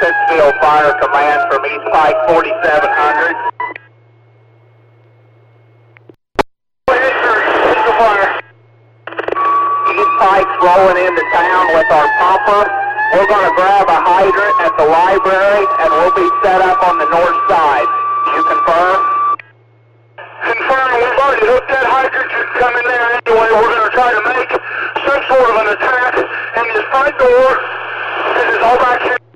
Pittsfield Fire Command from East Pike 4700. East Pike's rolling into town with our pumper. We're going to grab a hydrant at the library and we'll be set up on the north side. Do you confirm? Confirm. We've already hooked that hydrant. You can come in there anyway. We're going to try to make some sort of an attack. And this front door, this is all back here.